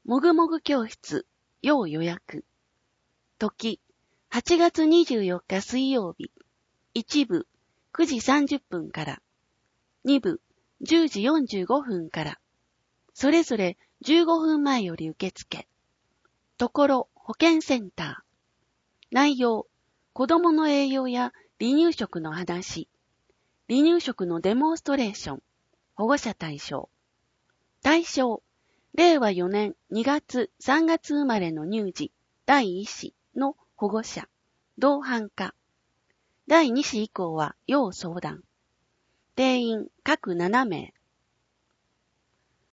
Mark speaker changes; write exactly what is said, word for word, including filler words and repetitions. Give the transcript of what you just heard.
Speaker 1: もぐもぐ教室、要予約。時、はちがつにじゅうよっか水曜日。いち部、くじさんじゅっぷんから。に部、じゅうじよんじゅうごふんから。それぞれじゅうごふんまえより受付。ところ、保健センター。内容、子供の栄養や離乳食の話。離乳食のデモンストレーション。保護者対象。対象、れいわよねんにがつさんがつ生まれの乳児、だいいっ子の保護者、同伴か。だいに子以降は要相談。定員各ななめい。